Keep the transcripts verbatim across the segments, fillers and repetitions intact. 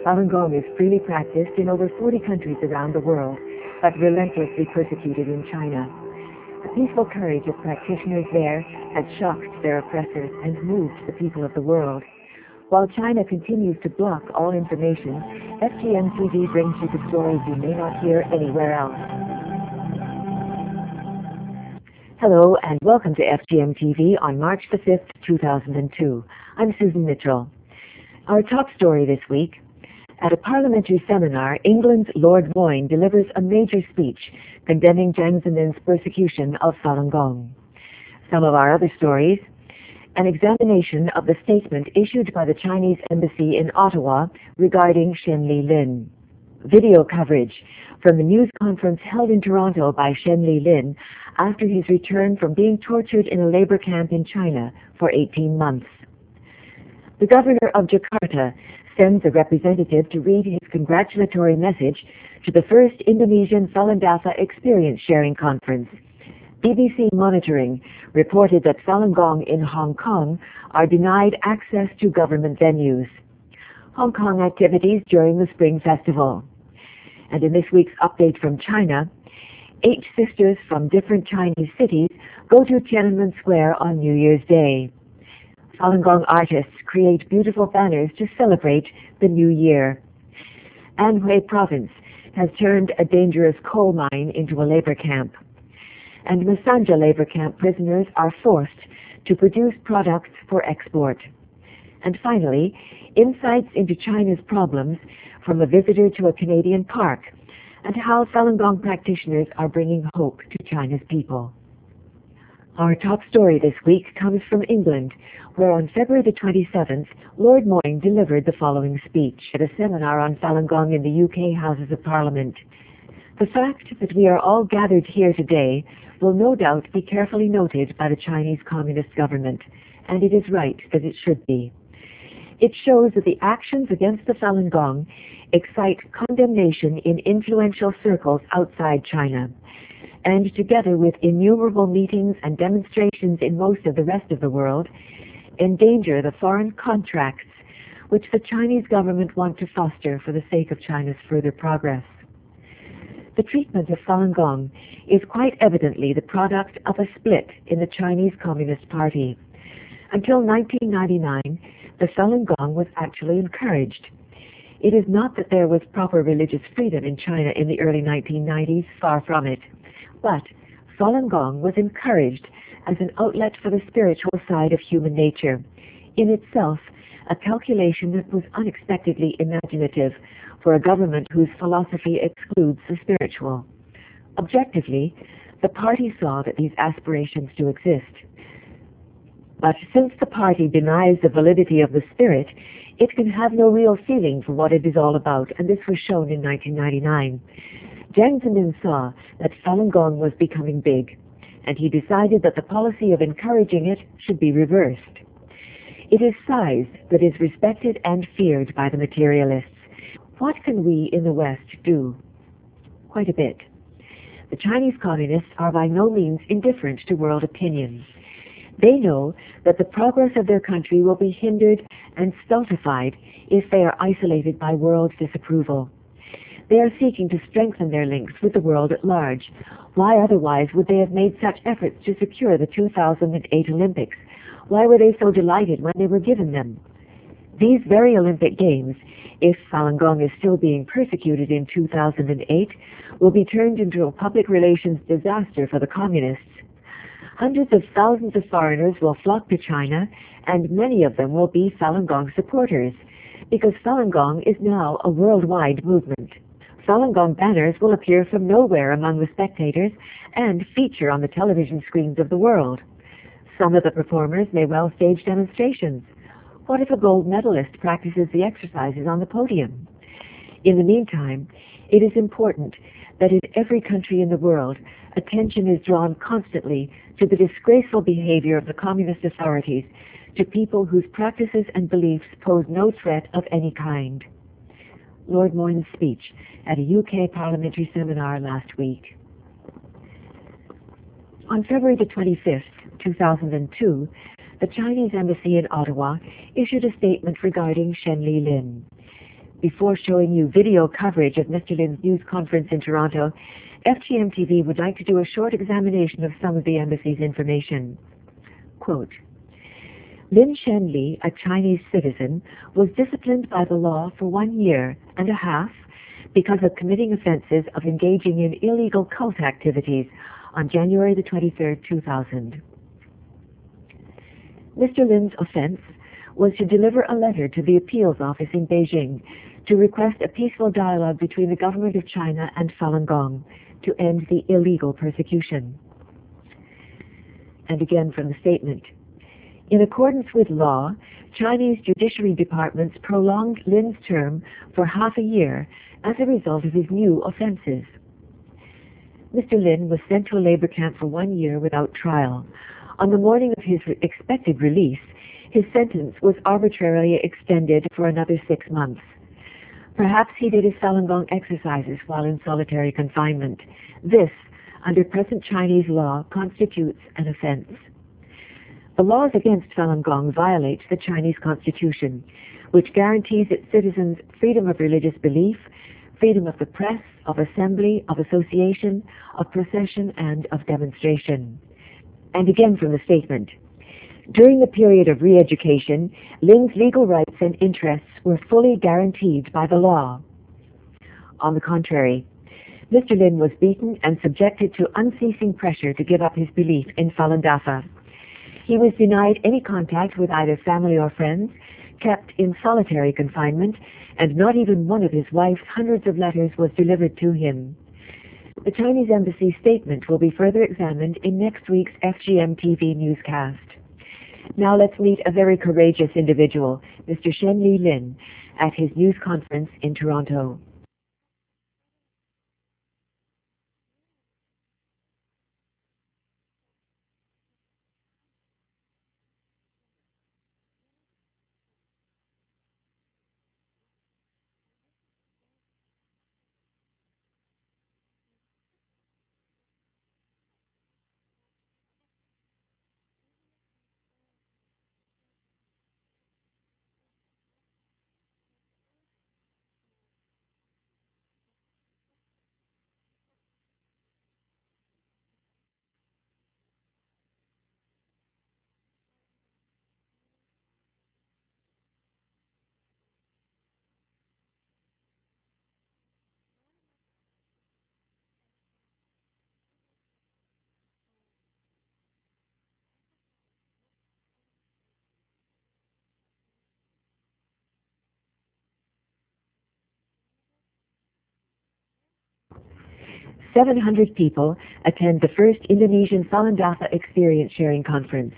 Falun Gong is freely practiced in over forty countries around the world, but relentlessly persecuted in China. The peaceful courage of practitioners there has shocked their oppressors and moved the people of the world. While China continues to block all information, F G M T V brings you the stories you may not hear anywhere else. Hello and welcome to F G M T V on March the fifth, two thousand two. I'm Susan Mitchell. Our top story this week: at a parliamentary seminar, England's Lord Moyne delivers a major speech condemning Jiang Zemin's persecution of Falun Gong. Some of our other stories: an examination of the statement issued by the Chinese embassy in Ottawa regarding Shen Lilin. Video coverage from the news conference held in Toronto by Shen Lilin after his return from being tortured in a labor camp in China for eighteen months. The governor of Jakarta sends a representative to read his congratulatory message to the first Indonesian Falun Dafa experience sharing conference. B B C Monitoring reported that Falun Gong in Hong Kong are denied access to government venues. Hong Kong activities during the Spring Festival. And in this week's update from China, eight sisters from different Chinese cities go to Tiananmen Square on New Year's Day. Falun Gong artists create beautiful banners to celebrate the new year. Anhui Province has turned a dangerous coal mine into a labor camp. And Masanja labor camp prisoners are forced to produce products for export. And finally, insights into China's problems from a visitor to a Canadian park, and how Falun Gong practitioners are bringing hope to China's people. Our top story this week comes from England, where on February the twenty-seventh, Lord Moyne delivered the following speech at a seminar on Falun Gong in the U K Houses of Parliament. The fact that we are all gathered here today will no doubt be carefully noted by the Chinese Communist government, and it is right that it should be. It shows that the actions against the Falun Gong excite condemnation in influential circles outside China, and together with innumerable meetings and demonstrations in most of the rest of the world, endanger the foreign contracts which the Chinese government want to foster for the sake of China's further progress. The treatment of Falun Gong is quite evidently the product of a split in the Chinese Communist Party. Until nineteen ninety-nine, the Falun Gong was actually encouraged. It is not that there was proper religious freedom in China in the early nineteen nineties, far from it. But Falun Gong was encouraged as an outlet for the spiritual side of human nature, in itself a calculation that was unexpectedly imaginative for a government whose philosophy excludes the spiritual. Objectively, the party saw that these aspirations do exist. But since the party denies the validity of the spirit, it can have no real feeling for what it is all about, and this was shown in nineteen ninety-nine. Jiang Zemin saw that Falun Gong was becoming big, and he decided that the policy of encouraging it should be reversed. It is size that is respected and feared by the materialists. What can we in the West do? Quite a bit. The Chinese Communists are by no means indifferent to world opinions. They know that the progress of their country will be hindered and stultified if they are isolated by world disapproval. They are seeking to strengthen their links with the world at large. Why otherwise would they have made such efforts to secure the two thousand eight Olympics? Why were they so delighted when they were given them? These very Olympic Games, if Falun Gong is still being persecuted in two thousand eight, will be turned into a public relations disaster for the communists. Hundreds of thousands of foreigners will flock to China, and many of them will be Falun Gong supporters, because Falun Gong is now a worldwide movement. Falun Gong banners will appear from nowhere among the spectators and feature on the television screens of the world. Some of the performers may well stage demonstrations. What if a gold medalist practices the exercises on the podium? In the meantime, it is important that in every country in the world, attention is drawn constantly to the disgraceful behavior of the communist authorities to people whose practices and beliefs pose no threat of any kind. Lord Moyne's speech at a U K parliamentary seminar last week. On February the twenty-fifth, two thousand two, the Chinese embassy in Ottawa issued a statement regarding Shen Lilin. Before showing you video coverage of Mister Lin's news conference in Toronto, F G M T V would like to do a short examination of some of the embassy's information. Quote, Lin Shenli, a Chinese citizen, was disciplined by the law for one year and a half because of committing offenses of engaging in illegal cult activities on January the twenty-third, two thousand. Mister Lin's offense was to deliver a letter to the appeals office in Beijing to request a peaceful dialogue between the government of China and Falun Gong to end the illegal persecution. And again from the statement. In accordance with law, Chinese judiciary departments prolonged Lin's term for half a year as a result of his new offenses. Mister Lin was sent to a labor camp for one year without trial. On the morning of his re- expected release, his sentence was arbitrarily extended for another six months. Perhaps he did his Falun Gong exercises while in solitary confinement. This, under present Chinese law, constitutes an offense. The laws against Falun Gong violate the Chinese Constitution, which guarantees its citizens freedom of religious belief, freedom of the press, of assembly, of association, of procession, and of demonstration. And again from the statement. During the period of re-education, Lin's legal rights and interests were fully guaranteed by the law. On the contrary, Mister Lin was beaten and subjected to unceasing pressure to give up his belief in Falun Dafa. He was denied any contact with either family or friends, kept in solitary confinement, and not even one of his wife's hundreds of letters was delivered to him. The Chinese Embassy statement will be further examined in next week's F G M T V newscast. Now let's meet a very courageous individual, Mister Shenli Lin, at his news conference in Toronto. seven hundred people attend the first Indonesian Falun Dafa Experience Sharing Conference.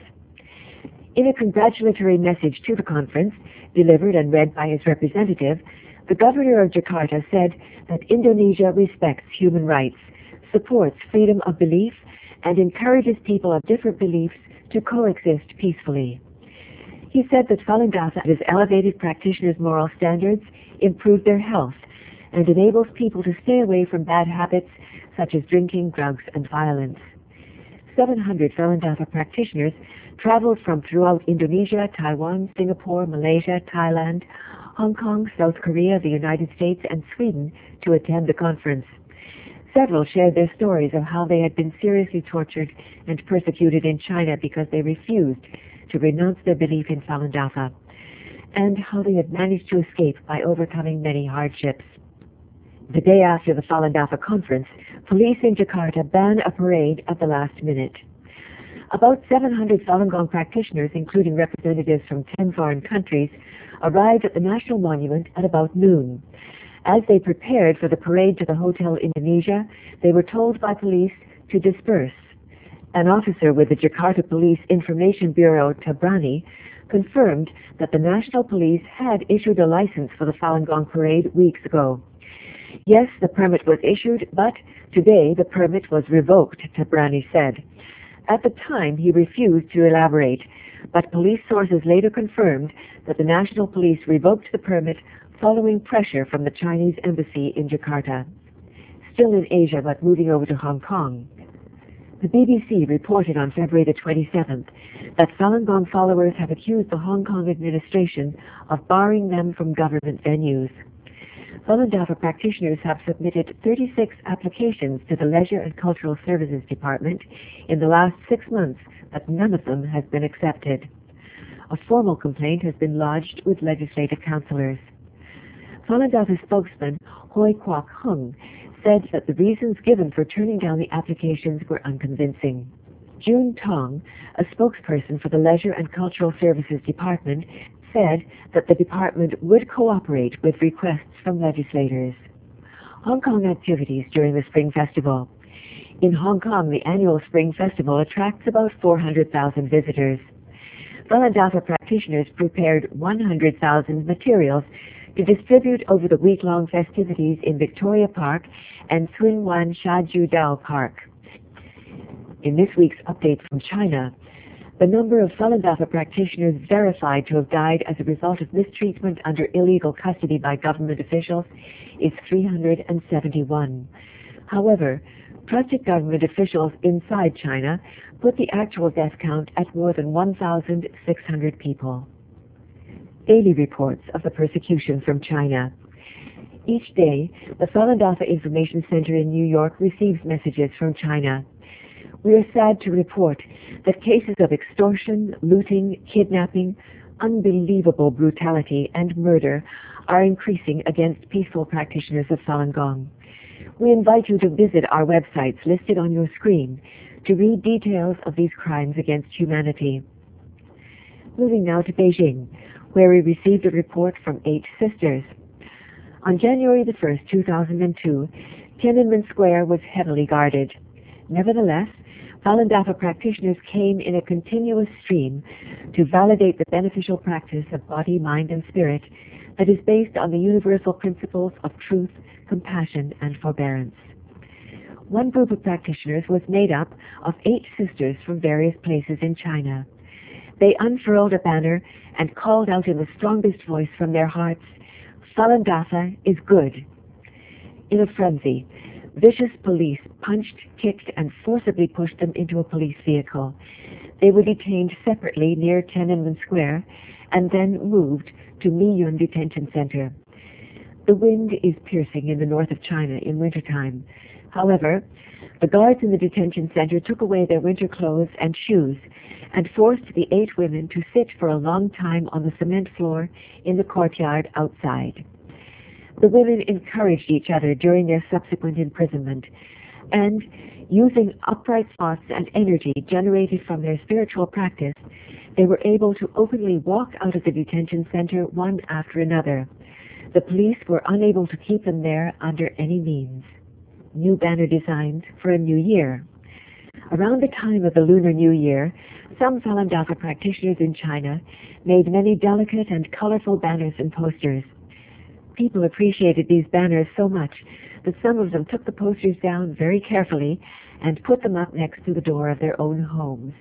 In a congratulatory message to the conference, delivered and read by his representative, the governor of Jakarta said that Indonesia respects human rights, supports freedom of belief, and encourages people of different beliefs to coexist peacefully. He said that Falun Dafa has elevated practitioners' moral standards, improved their health, and enables people to stay away from bad habits such as drinking, drugs, and violence. seven hundred Falun Dafa practitioners traveled from throughout Indonesia, Taiwan, Singapore, Malaysia, Thailand, Hong Kong, South Korea, the United States, and Sweden to attend the conference. Several shared their stories of how they had been seriously tortured and persecuted in China because they refused to renounce their belief in Falun Dafa, and how they had managed to escape by overcoming many hardships. The day after the Falun Dafa conference, police in Jakarta banned a parade at the last minute. About seven hundred Falun Gong practitioners, including representatives from ten foreign countries, arrived at the National Monument at about noon. As they prepared for the parade to the Hotel Indonesia, they were told by police to disperse. An officer with the Jakarta Police Information Bureau, Tabrani, confirmed that the National Police had issued a license for the Falun Gong parade weeks ago. Yes, the permit was issued, but today the permit was revoked, Tabrani said. At the time, he refused to elaborate, but police sources later confirmed that the National Police revoked the permit following pressure from the Chinese embassy in Jakarta. Still in Asia, but moving over to Hong Kong. The B B C reported on February the twenty-seventh that Falun Gong followers have accused the Hong Kong administration of barring them from government venues. Falun Dafa practitioners have submitted thirty-six applications to the Leisure and Cultural Services Department in the last six months, but none of them has been accepted. A formal complaint has been lodged with legislative councillors. Falun Dafa spokesman Hoi Kwok Hung said that the reasons given for turning down the applications were unconvincing. June Tong, a spokesperson for the Leisure and Cultural Services Department, said that the department would cooperate with requests from legislators. Hong Kong activities during the Spring Festival. In Hong Kong, the annual Spring Festival attracts about four hundred thousand visitors. Falun Dafa practitioners prepared one hundred thousand materials to distribute over the week-long festivities in Victoria Park and Tsuen Wan Sha Ju Dao Park. In this week's update from China, the number of Falun Dafa practitioners verified to have died as a result of mistreatment under illegal custody by government officials is three hundred seventy-one. However, trusted government officials inside China put the actual death count at more than one thousand six hundred people. Daily reports of the persecution from China. Each day, the Falun Dafa Information Center in New York receives messages from China. We are sad to report that cases of extortion, looting, kidnapping, unbelievable brutality, and murder are increasing against peaceful practitioners of Falun Gong. We invite you to visit our websites listed on your screen to read details of these crimes against humanity. Moving now to Beijing, where we received a report from eight sisters. On January the first, two thousand two, Tiananmen Square was heavily guarded. Nevertheless, Falun Dafa practitioners came in a continuous stream to validate the beneficial practice of body, mind, and spirit that is based on the universal principles of truth, compassion, and forbearance. One group of practitioners was made up of eight sisters from various places in China. They unfurled a banner and called out in the strongest voice from their hearts, "Falun Dafa is good." In a frenzy, vicious police punched, kicked, and forcibly pushed them into a police vehicle. They were detained separately near Tiananmen Square and then moved to Miyun Detention Center. The wind is piercing in the north of China in wintertime. However, the guards in the detention center took away their winter clothes and shoes and forced the eight women to sit for a long time on the cement floor in the courtyard outside. The women encouraged each other during their subsequent imprisonment, and using upright thoughts and energy generated from their spiritual practice, they were able to openly walk out of the detention center one after another. The police were unable to keep them there under any means. New banner designs for a new year. Around the time of the Lunar New Year, some Falun Dafa practitioners in China made many delicate and colorful banners and posters. People appreciated these banners so much that some of them took the posters down very carefully and put them up next to the door of their own homes.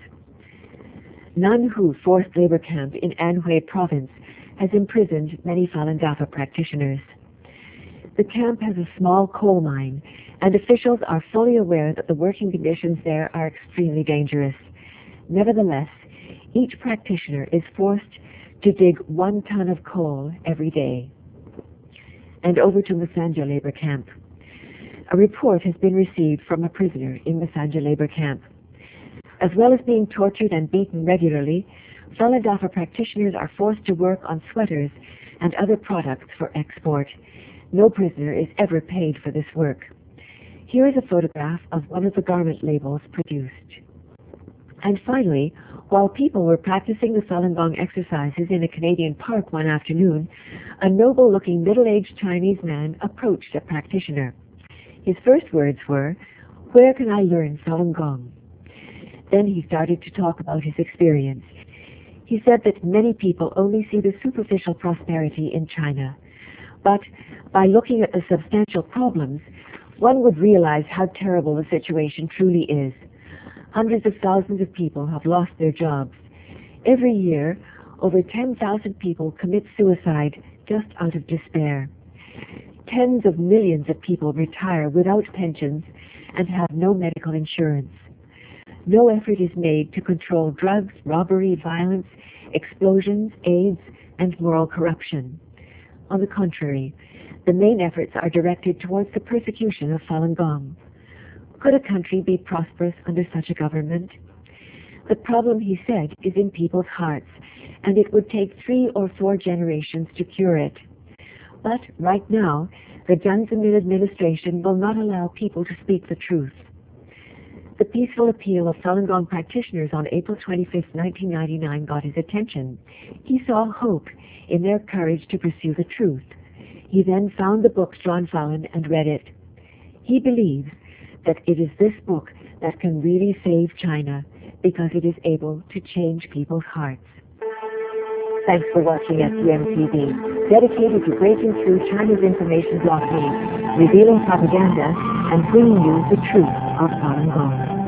Nanhu Forced Labor Camp in Anhui Province has imprisoned many Falun Dafa practitioners. The camp has a small coal mine, and officials are fully aware that the working conditions there are extremely dangerous. Nevertheless, each practitioner is forced to dig one ton of coal every day. And over to Masanja labor camp. A report has been received from a prisoner in Masanja labor camp. As well as being tortured and beaten regularly, Falun Dafa practitioners are forced to work on sweaters and other products for export. No prisoner is ever paid for this work. Here is a photograph of one of the garment labels produced. And finally, while people were practicing the Falun Gong exercises in a Canadian park one afternoon, a noble-looking middle-aged Chinese man approached a practitioner. His first words were, "Where can I learn Falun Gong?" Then he started to talk about his experience. He said that many people only see the superficial prosperity in China. But by looking at the substantial problems, one would realize how terrible the situation truly is. Hundreds of thousands of people have lost their jobs. Every year, over ten thousand people commit suicide just out of despair. Tens of millions of people retire without pensions and have no medical insurance. No effort is made to control drugs, robbery, violence, explosions, AIDS, and moral corruption. On the contrary, The main efforts are directed towards the persecution of Falun Gong. Could a country be prosperous under such a government? The problem, he said, is in people's hearts, and it would take three or four generations to cure it. But right now, the Jiang Zemin administration will not allow people to speak the truth. The peaceful appeal of Falun Gong practitioners on April twenty-fifth, nineteen ninety-nine got his attention. He saw hope in their courage to pursue the truth. He then found the book Zhuan Falun and read it. He believes that it is this book that can really save China because it is able to change people's hearts. Thanks for watching S G M T V, dedicated to breaking through China's information blockade, revealing propaganda, and bringing you the truth of Falun Gong.